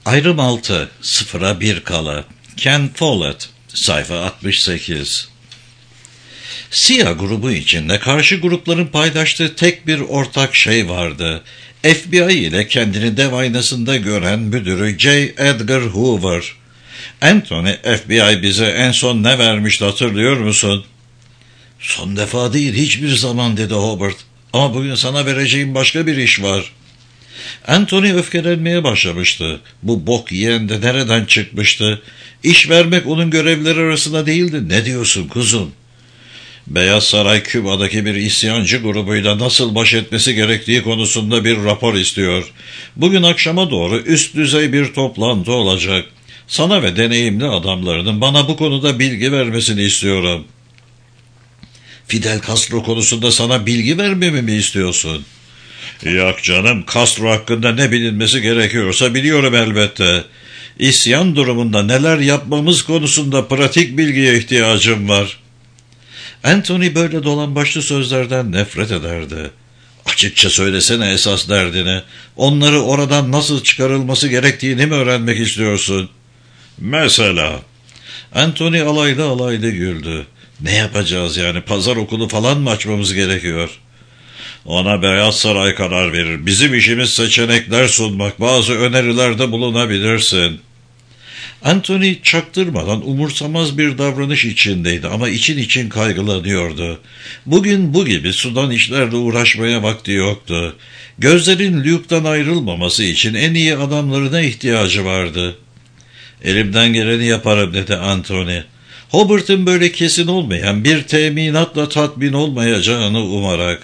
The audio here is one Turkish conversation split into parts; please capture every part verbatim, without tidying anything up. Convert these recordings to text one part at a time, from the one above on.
Ayrım altı, sıfıra bir kala. Ken Follett, sayfa altmış sekiz. S İ A grubu içinde karşı grupların paylaştığı tek bir ortak şey vardı. F B I ile kendini dev aynasında gören müdürü J. Edgar Hoover. Anthony, F B I bize en son ne vermişti hatırlıyor musun? Son defa değil, hiçbir zaman, dedi Hobart. Ama bugün sana vereceğim başka bir iş var. Anthony öfkelenmeye başlamıştı. Bu bok yiyen de nereden çıkmıştı? İş vermek onun görevleri arasında değildi. Ne diyorsun kuzum? Beyaz Saray, Küba'daki bir isyancı grubuyla nasıl baş etmesi gerektiği konusunda bir rapor istiyor. Bugün akşama doğru üst düzey bir toplantı olacak. Sana ve deneyimli adamlarının bana bu konuda bilgi vermesini istiyorum. Fidel Castro konusunda sana bilgi vermemi mi istiyorsun? Yok canım, Castro hakkında ne bilinmesi gerekiyorsa biliyorum elbette. İsyan durumunda neler yapmamız konusunda pratik bilgiye ihtiyacım var. Anthony böyle dolambaçlı sözlerden nefret ederdi. Açıkça söylesene esas derdini. Onları oradan nasıl çıkarılması gerektiğini mi öğrenmek istiyorsun? Mesela? Anthony alaylı alaylı güldü. Ne yapacağız yani? Pazar okulu falan mı açmamız gerekiyor? Ona Beyaz Saray karar verir. Bizim işimiz seçenekler sunmak. Bazı önerilerde bulunabilirsin. Anthony çaktırmadan umursamaz bir davranış içindeydi ama için için kaygılanıyordu. Bugün bu gibi sudan işlerle uğraşmaya vakti yoktu. Gözlerin Luke'dan ayrılmaması için en iyi adamlarına ihtiyacı vardı. Elimden geleni yaparım, dedi Anthony. Hobart'ın böyle kesin olmayan bir teminatla tatmin olmayacağını umarak.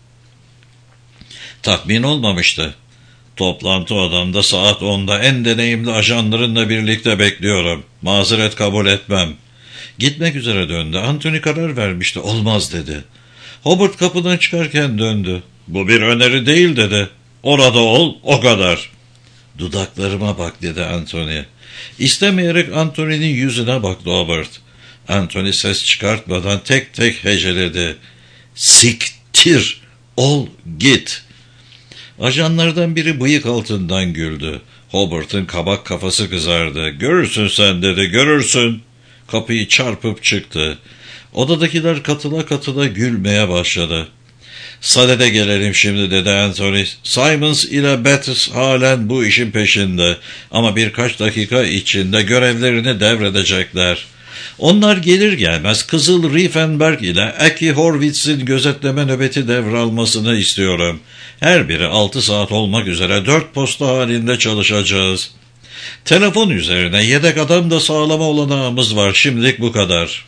Tatmin olmamıştı. Toplantı odamda saat onda en deneyimli ajanlarınla birlikte bekliyorum. Mazeret kabul etmem. Gitmek üzere döndü. Anthony karar vermişti. Olmaz, dedi. Hobart kapıdan çıkarken döndü. Bu bir öneri değil, dedi. Orada ol, o kadar. Dudaklarıma bak, dedi Anthony. İstemeyerek Anthony'nin yüzüne baktı Hobart. Anthony ses çıkartmadan tek tek heceledi. Siktir, ol, git. Ajanlardan biri bıyık altından güldü. Hobart'ın kabak kafası kızardı. Görürsün sen, dedi, görürsün. Kapıyı çarpıp çıktı. Odadakiler katıla katıla gülmeye başladı. Sadede gelelim şimdi, dedi Anthony. Simons ile Bates halen bu işin peşinde. Ama birkaç dakika içinde görevlerini devredecekler. Onlar gelir gelmez Kızıl Riefenberg ile Aki Horvitz'in gözetleme nöbeti devralmasını istiyorum. Her biri altı saat olmak üzere dört posta halinde çalışacağız. Telefon üzerine yedek adam da sağlama olanağımız var. Şimdilik bu kadar.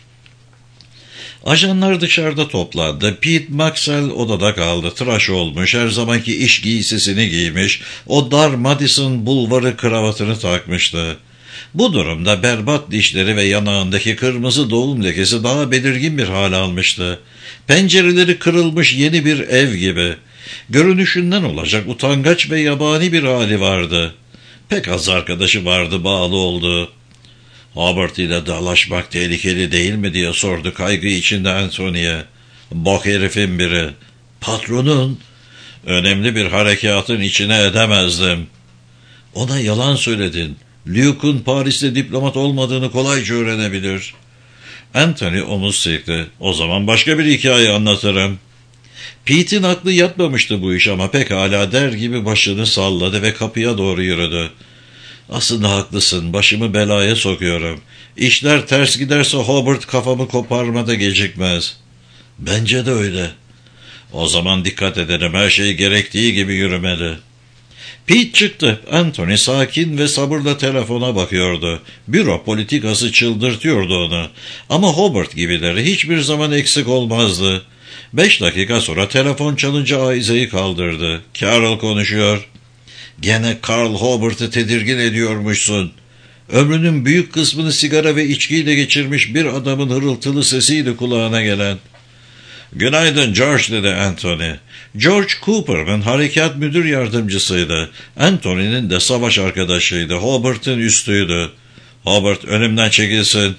Ajanlar dışarıda toplandı. Pete Maxwell odada kaldı. Tıraş olmuş, her zamanki iş giysisini giymiş, o dar Madison bulvarı kravatını takmıştı. Bu durumda berbat dişleri ve yanağındaki kırmızı doğum lekesi daha belirgin bir hal almıştı. Pencereleri kırılmış yeni bir ev gibi. Görünüşünden olacak utangaç ve yabani bir hali vardı. Pek az arkadaşı vardı bağlı olduğu. Hobart ile dalaşmak tehlikeli değil mi diye sordu kaygı içinde Anthony'ye. Bok herifin biri. Patronun. Önemli bir harekatın içine edemezdim. Ona yalan söyledin. Luke'un Paris'te diplomat olmadığını kolayca öğrenebilir. Anthony omuz silkti. O zaman başka bir hikaye anlatırım. Pete'in aklı yatmamıştı bu iş ama pekala der gibi başını salladı ve kapıya doğru yürüdü. Aslında haklısın, başımı belaya sokuyorum. İşler ters giderse Hobart kafamı koparmada gecikmez. Bence de öyle. O zaman dikkat edelim, her şey gerektiği gibi yürümeli. Pete çıktı. Anthony sakin ve sabırla telefona bakıyordu. Büro politikası çıldırtıyordu onu. Ama Hobart gibileri hiçbir zaman eksik olmazdı. Beş dakika sonra telefon çalınca ayizeyi kaldırdı. Carol konuşuyor. Gene Carl Hobart'ı tedirgin ediyormuşsun. Ömrünün büyük kısmını sigara ve içkiyle geçirmiş bir adamın hırıltılı sesiydi kulağına gelen. Günaydın George, dedi Anthony. George Cooper'ın harekat müdür yardımcısıydı. Anthony'nin de savaş arkadaşıydı. Hobart'ın üstüydü. Hobart, önümden çekilsin.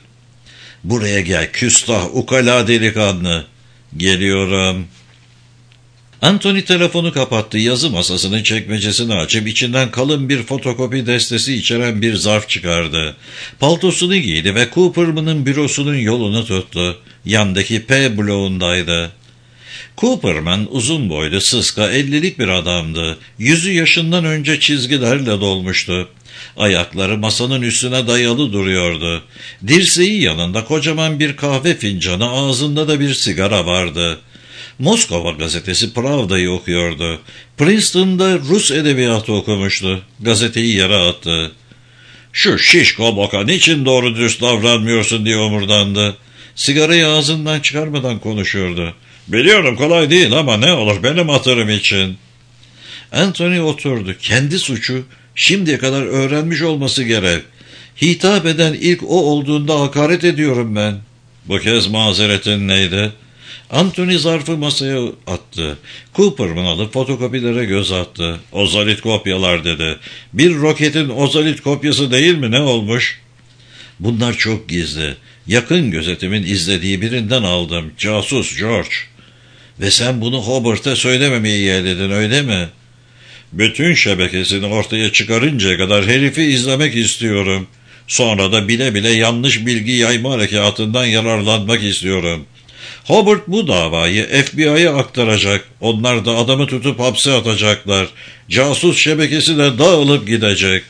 Buraya gel küstah ukala delikanlı. Geliyorum. Anthony telefonu kapattı. Yazı masasının çekmecesini açıp içinden kalın bir fotokopi destesi içeren bir zarf çıkardı. Paltosunu giydi ve Cooperman'ın bürosunun yolunu tuttu. Yandaki P bloğundaydı. Cooperman uzun boylu, sıska, ellilik bir adamdı. Yüzü yaşından önce çizgilerle dolmuştu. Ayakları masanın üstüne dayalı duruyordu. Dirseği yanında kocaman bir kahve fincanı, ağzında da bir sigara vardı. Moskova gazetesi Pravda'yı okuyordu. Princeton'da Rus edebiyatı okumuştu. Gazeteyi yere attı. "Şu şişko boka niçin doğru dürüst davranmıyorsun?" diye omurdandı. Sigarayı ağzından çıkarmadan konuşuyordu. "Biliyorum kolay değil ama ne olur benim hatırım için." Anthony oturdu. Kendi suçu, şimdiye kadar öğrenmiş olması gerek. Hitap eden ilk o olduğunda hakaret ediyorum ben. Bu kez mazeretin neydi? Anthony zarfı masaya attı. Cooperman alıp fotokopilere göz attı. "Ozalit kopyalar," dedi. "Bir roketin ozalit kopyası değil mi? Ne olmuş?" "Bunlar çok gizli. Yakın gözetimin izlediği birinden aldım. Casus George." "Ve sen bunu Hobart'a söylememeyi yeğledin, öyle mi?" "Bütün şebekesini ortaya çıkarıncaya kadar herifi izlemek istiyorum. Sonra da bile bile yanlış bilgi yayma harekatından yararlanmak istiyorum. Hobart bu davayı F B I'ye aktaracak. Onlar da adamı tutup hapse atacaklar. Casus şebekesi de dağılıp gidecek."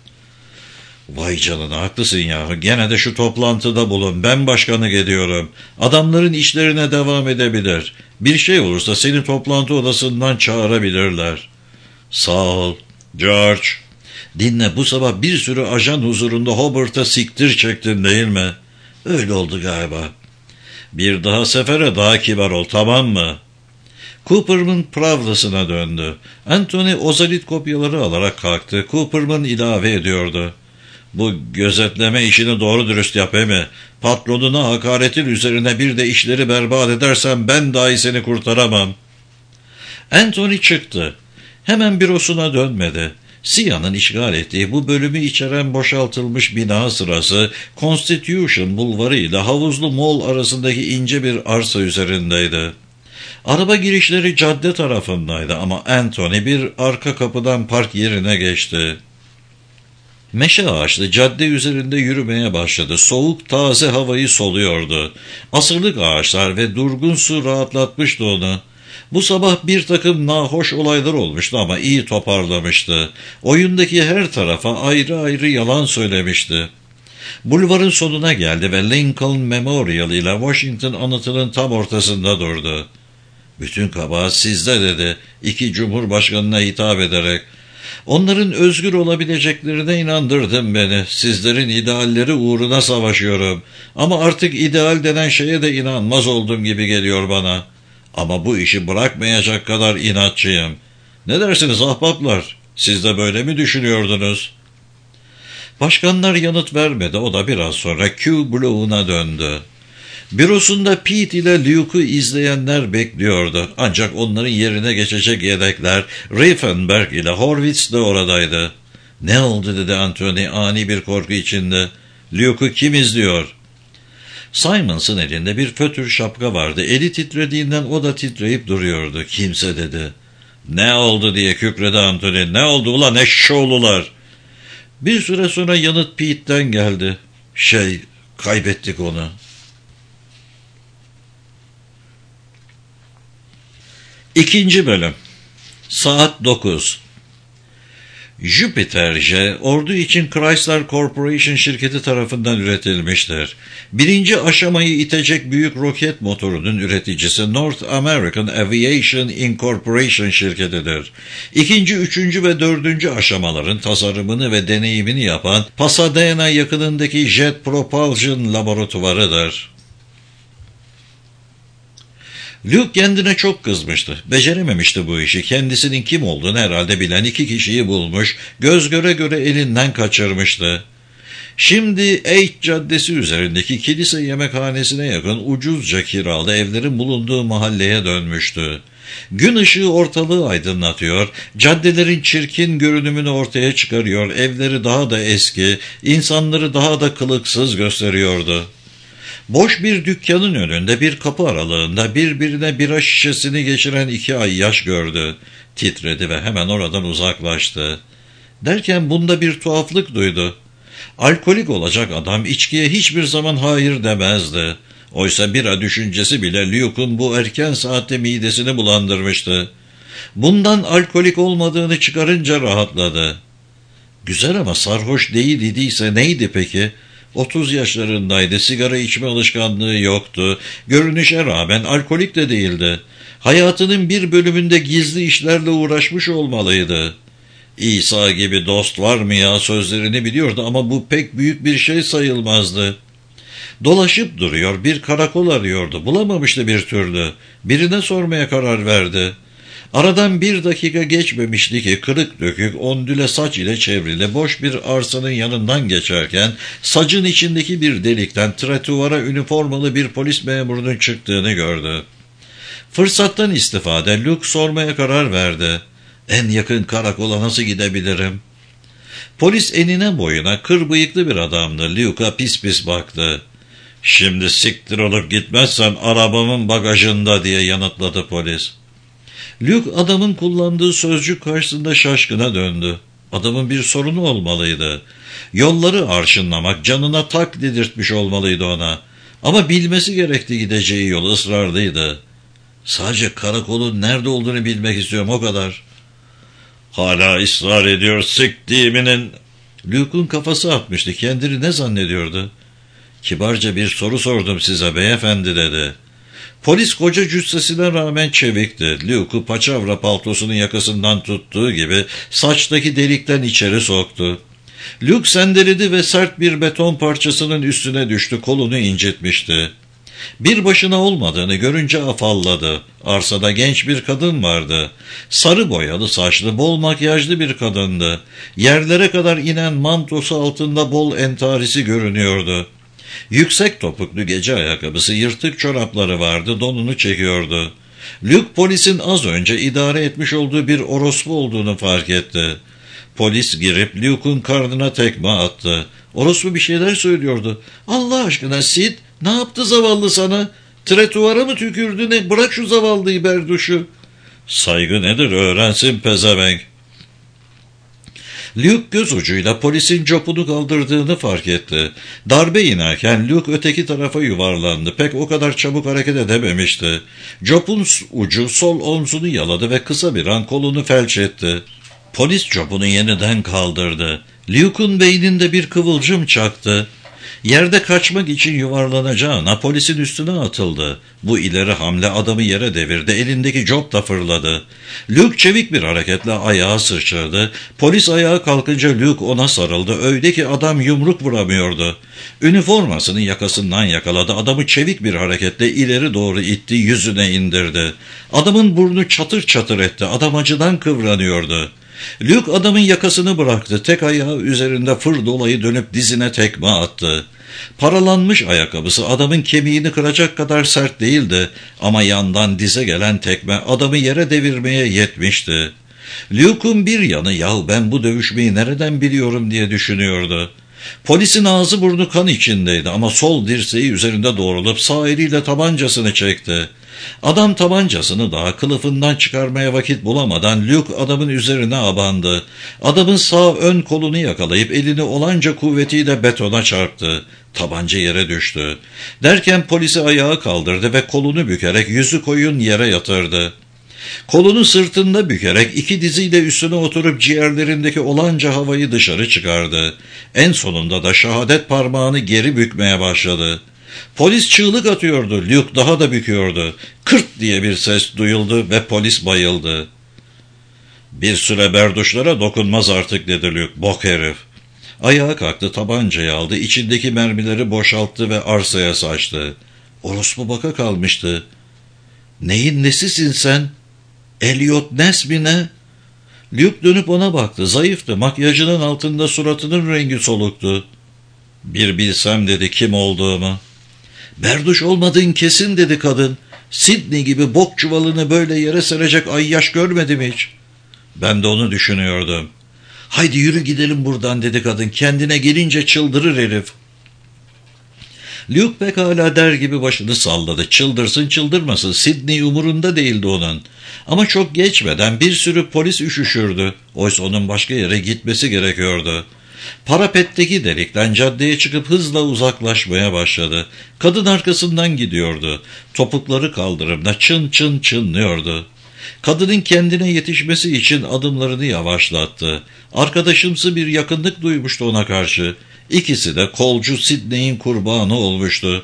"Vay canına, haklısın ya. Gene de şu toplantıda bulun. Ben başkanlık ediyorum. Adamların işlerine devam edebilir. Bir şey olursa seni toplantı odasından çağırabilirler." "Sağ ol George." "Dinle, bu sabah bir sürü ajan huzurunda Hobart'a siktir çektin değil mi?" "Öyle oldu galiba." "Bir daha sefere daha kibar ol, tamam mı?" Cooperman Pravda'sına döndü. Anthony ozalit kopyaları alarak kalktı. Cooperman ilave ediyordu. "Bu gözetleme işini doğru dürüst yap mi? Patronuna hakaretin üzerine bir de işleri berbat edersen ben dahi seni kurtaramam." Anthony çıktı. Hemen bürosuna dönmedi. C I A'nın işgal ettiği bu bölümü içeren boşaltılmış bina sırası Constitution Bulvarı ile Havuzlu Mall arasındaki ince bir arsa üzerindeydi. Araba girişleri cadde tarafındaydı ama Anthony bir arka kapıdan park yerine geçti. Meşe ağaçlı cadde üzerinde yürümeye başladı. Soğuk taze havayı soluyordu. Asırlık ağaçlar ve durgun su rahatlatmıştı onu. Bu sabah bir takım nahoş olaylar olmuştu ama iyi toparlamıştı. Oyundaki her tarafa ayrı ayrı yalan söylemişti. Bulvarın sonuna geldi ve Lincoln Memorial ile Washington anıtının tam ortasında durdu. "Bütün kabahat sizde," dedi iki cumhurbaşkanına hitap ederek. "Onların özgür olabileceklerine inandırdın beni. Sizlerin idealleri uğruna savaşıyorum. Ama artık ideal denen şeye de inanmaz olduğum gibi geliyor bana. Ama bu işi bırakmayacak kadar inatçıyım. Ne dersiniz ahbaplar? Siz de böyle mi düşünüyordunuz?" Başkanlar yanıt vermedi. O da biraz sonra Q bloğuna döndü. Bürosunda Pete ile Luke'u izleyenler bekliyordu. Ancak onların yerine geçecek yedekler Riefenberg ile Horwitz de oradaydı. "Ne oldu?" dedi Anthony ani bir korku içinde. "Luke'u kim izliyor?" Simons'ın elinde bir fötür şapka vardı. Eli titrediğinden o da titreyip duruyordu. "Kimse," dedi. "Ne oldu?" diye kükredi Anthony. "Ne oldu ulan eşşoğlular?" Bir süre sonra yanıt Pete'den geldi. "Şey, kaybettik onu." İkinci bölüm. Saat dokuz. Jupiter J, ordu için Chrysler Corporation şirketi tarafından üretilmiştir. Birinci aşamayı itecek büyük roket motorunun üreticisi North American Aviation Incorporation şirketidir. İkinci, üçüncü ve dördüncü aşamaların tasarımını ve deneyimini yapan Pasadena yakınındaki Jet Propulsion laboratuvarıdır. Luke kendine çok kızmıştı. Becerememişti bu işi. Kendisinin kim olduğunu herhalde bilen iki kişiyi bulmuş, göz göre göre elinden kaçırmıştı. Şimdi Eight Caddesi üzerindeki kilise yemekhanesine yakın ucuzca kiralı evlerin bulunduğu mahalleye dönmüştü. Gün ışığı ortalığı aydınlatıyor, caddelerin çirkin görünümünü ortaya çıkarıyor, evleri daha da eski, insanları daha da kılıksız gösteriyordu. Boş bir dükkanın önünde bir kapı aralığında birbirine bira şişesini geçiren iki ayyaş gördü. Titredi ve hemen oradan uzaklaştı. Derken bunda bir tuhaflık duydu. Alkolik olacak adam içkiye hiçbir zaman hayır demezdi. Oysa bira düşüncesi bile Luke'un bu erken saatte midesini bulandırmıştı. Bundan alkolik olmadığını çıkarınca rahatladı. Güzel ama sarhoş değil idiyse neydi peki? Otuz yaşlarındaydı, sigara içme alışkanlığı yoktu. Görünüşe rağmen alkolik de değildi. Hayatının bir bölümünde gizli işlerle uğraşmış olmalıydı. İsa gibi dost var mı ya sözlerini biliyordu ama bu pek büyük bir şey sayılmazdı. Dolaşıp duruyor, bir karakol arıyordu, bulamamıştı bir türlü. Birine sormaya karar verdi. Aradan bir dakika geçmemişti ki kırık dökük, ondüle saç ile çevrili boş bir arsanın yanından geçerken sacın içindeki bir delikten tretuvara üniformalı bir polis memurunun çıktığını gördü. Fırsattan istifade Luke sormaya karar verdi. En yakın karakola nasıl gidebilirim? Polis enine boyuna kır bıyıklı bir adamdı. Luke'a pis pis baktı. Şimdi siktir olup gitmezsen arabamın bagajında diye yanıtladı polis. Luke adamın kullandığı sözcük karşısında şaşkına döndü. Adamın bir sorunu olmalıydı. Yolları arşınlamak canına tak dedirtmiş olmalıydı ona. Ama bilmesi gerekti gideceği yol ısrarlıydı. Sadece karakolun nerede olduğunu bilmek istiyorum o kadar. Hala ısrar ediyor siktiğiminin. Luke'un kafası atmıştı. Kendini ne zannediyordu? Kibarca bir soru sordum size beyefendi dedi. Polis koca cüssesine rağmen çevikti. Luke'u paçavra paltosunun yakasından tuttuğu gibi saçtaki delikten içeri soktu. Luke sendeledi ve sert bir beton parçasının üstüne düştü, kolunu incitmişti. Bir başına olmadığını görünce afalladı. Arsada genç bir kadın vardı. Sarı boyalı saçlı, bol makyajlı bir kadındı. Yerlere kadar inen mantosu altında bol entarisi görünüyordu. Yüksek topuklu gece ayakkabısı, yırtık çorapları vardı, donunu çekiyordu. Luke polisin az önce idare etmiş olduğu bir orospu olduğunu fark etti. Polis girip Luke'un karnına tekme attı. Orospu bir şeyler söylüyordu. Allah aşkına Sid, ne yaptı zavallı sana? Tretuvara mı tükürdü ne? Bırak şu zavallıyı berduşu. Saygı nedir öğrensin pezevenk. Luke göz ucuyla polisin copunu kaldırdığını fark etti. Darbe inerken Luke öteki tarafa yuvarlandı. Pek o kadar çabuk hareket edememişti. Copun ucu sol omzunu yaladı ve kısa bir an kolunu felç etti. Polis copunu yeniden kaldırdı. Luke'un beyninde bir kıvılcım çaktı. Yerde kaçmak için yuvarlanacağına polisin üstüne atıldı. Bu ileri hamle adamı yere devirdi. Elindeki cop da fırladı. Luke çevik bir hareketle ayağa sıçradı. Polis ayağa kalkınca Luke ona sarıldı. Öyle ki adam yumruk vuramıyordu. Üniformasının yakasından yakaladı. Adamı çevik bir hareketle ileri doğru itti, yüzüne indirdi. Adamın burnu çatır çatır etti. Adam acıdan kıvranıyordu. Luke adamın yakasını bıraktı. Tek ayağı üzerinde fır dolayı dönüp dizine tekme attı. Paralanmış ayakkabısı adamın kemiğini kıracak kadar sert değildi ama yandan dize gelen tekme adamı yere devirmeye yetmişti. Luke'un bir yanı yahu ben bu dövüşmeyi nereden biliyorum diye düşünüyordu. Polisin ağzı burnu kan içindeydi ama sol dirseği üzerinde doğrulup sağ eliyle tabancasını çekti. Adam tabancasını daha kılıfından çıkarmaya vakit bulamadan Luke adamın üzerine abandı. Adamın sağ ön kolunu yakalayıp elini olanca kuvvetiyle betona çarptı. Tabanca yere düştü. Derken polisi ayağa kaldırdı ve kolunu bükerek yüzü koyun yere yatırdı. Kolunu sırtında bükerek iki diziyle üstüne oturup ciğerlerindeki olanca havayı dışarı çıkardı. En sonunda da şehadet parmağını geri bükmeye başladı. Polis çığlık atıyordu, Luke daha da büküyordu. Kırt diye bir ses duyuldu ve polis bayıldı. Bir süre berduşlara dokunmaz artık dedi Luke, bok herif. Ayağa kalktı, tabancayı aldı, içindeki mermileri boşalttı ve arsaya saçtı. Orospu baka kalmıştı. Neyin nesisin sen? Elliot Ness mi ne? Luke dönüp ona baktı, zayıftı, makyajının altında suratının rengi soluktu. Bir bilsem dedi kim olduğumu. Berduş olmadığın kesin dedi kadın. Sidney gibi bok çuvalını böyle yere serecek ayyaş görmedim hiç. Ben de onu düşünüyordum. Haydi yürü gidelim buradan dedi kadın. Kendine gelince çıldırır herif. Luke pekala der gibi başını salladı. Çıldırsın çıldırmasın, Sidney umurunda değildi onun. Ama çok geçmeden bir sürü polis üşüşürdü. Oysa onun başka yere gitmesi gerekiyordu. Parapetteki delikten caddeye çıkıp hızla uzaklaşmaya başladı. Kadın arkasından gidiyordu. Topukları kaldırımda çın çın çınlıyordu. Kadının kendine yetişmesi için adımlarını yavaşlattı. Arkadaşımsı bir yakınlık duymuştu ona karşı. İkisi de kolcu Sidney'in kurbanı olmuştu.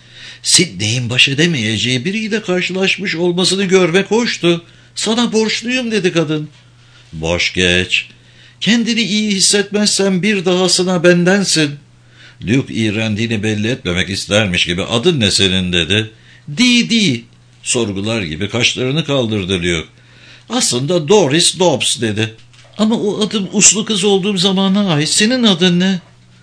Sidney'in baş edemeyeceği biriyle karşılaşmış olmasını görmek hoştu. Sana borçluyum dedi kadın. Boş geç. Kendini iyi hissetmezsen bir dahasına bendensin. Luke iğrendiğini belli etmemek istermiş gibi adın ne senin dedi. Di di. Sorgular gibi kaşlarını kaldırdı Luke. Aslında Doris Dobbs dedi. Ama o adım uslu kız olduğum zamana ait. Senin adın ne?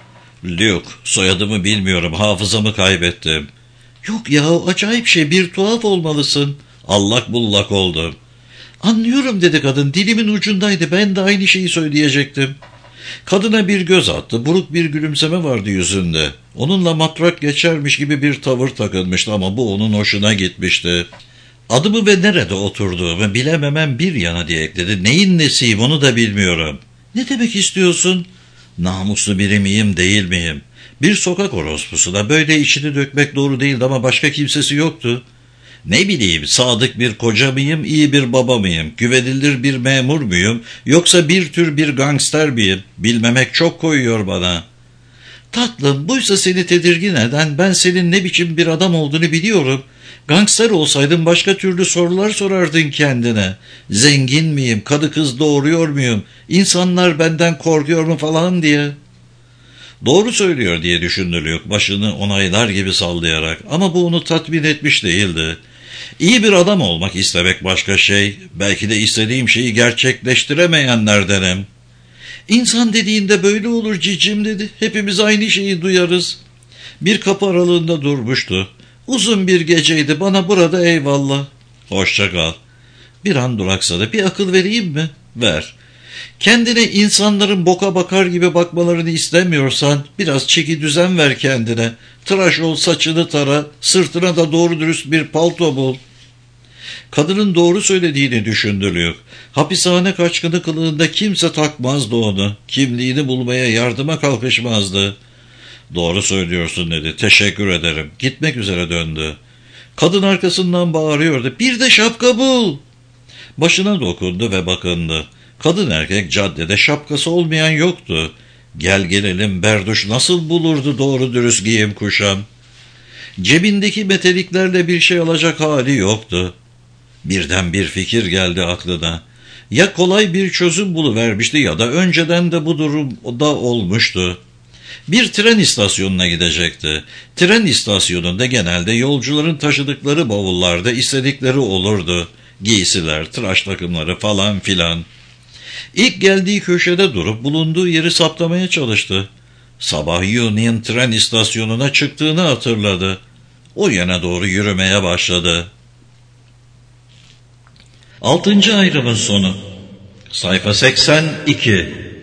Luke, soyadımı bilmiyorum, hafızamı kaybettim. Yok ya, acayip şey, bir tuhaf olmalısın. Allak bullak oldum. Anlıyorum dedi kadın, dilimin ucundaydı, ben de aynı şeyi söyleyecektim. Kadına bir göz attı, buruk bir gülümseme vardı yüzünde. Onunla matrak geçermiş gibi bir tavır takılmıştı ama bu onun hoşuna gitmişti. Adımı ve nerede oturduğumu bilememem bir yana diye ekledi. Neyin nesiyim onu da bilmiyorum. Ne demek istiyorsun? Namuslu biri miyim değil miyim? Bir sokak orospusuna böyle içini dökmek doğru değildi ama başka kimsesi yoktu. Ne bileyim, sadık bir koca mıyım, iyi bir baba mıyım, güvenilir bir memur muyum, yoksa bir tür bir gangster miyim? Bilmemek çok koyuyor bana. Tatlım, buysa seni tedirgin eden, ben senin ne biçim bir adam olduğunu biliyorum. Gangster olsaydın başka türlü sorular sorardın kendine. Zengin miyim, kadı kız doğuruyor muyum, insanlar benden korkuyor mu falan diye. Doğru söylüyor diye düşündü Luke, başını onaylar gibi sallayarak, ama bu onu tatmin etmiş değildi. İyi bir adam olmak istemek başka şey, belki de istediğim şeyi gerçekleştiremeyenlerdenim. İnsan dediğinde böyle olur cicim dedi, hepimiz aynı şeyi duyarız. Bir kapı aralığında durmuştu. Uzun bir geceydi, bana burada eyvallah. Hoşça kal. Bir an duraksadı. Bir akıl vereyim mi? Ver. Kendine insanların boka bakar gibi bakmalarını istemiyorsan biraz çeki düzen ver kendine. Tıraş ol, saçını tara, sırtına da doğru dürüst bir palto bul. Kadının doğru söylediğini düşündü Luke. Hapishane kaçkını kılığında kimse takmazdı onu. Kimliğini bulmaya yardıma kalkışmazdı. Doğru söylüyorsun dedi. Teşekkür ederim. Gitmek üzere döndü. Kadın arkasından bağırıyordu. Bir de şapka bul. Başına dokundu ve bakındı. Kadın erkek caddede, şapkası olmayan yoktu. Gel gelelim berduş nasıl bulurdu doğru dürüst giyim kuşam. Cebindeki meteliklerle bir şey alacak hali yoktu. Birden bir fikir geldi aklına. Ya kolay bir çözüm buluvermişti ya da önceden de bu durumda olmuştu. Bir tren istasyonuna gidecekti. Tren istasyonunda genelde yolcuların taşıdıkları bavullarda istedikleri olurdu. Giysiler, tıraş takımları falan filan. İlk geldiği köşede durup bulunduğu yeri saptamaya çalıştı. Sabah Union tren istasyonuna çıktığını hatırladı. O yana doğru yürümeye başladı. Altıncı ayrımın sonu. Sayfa seksen iki.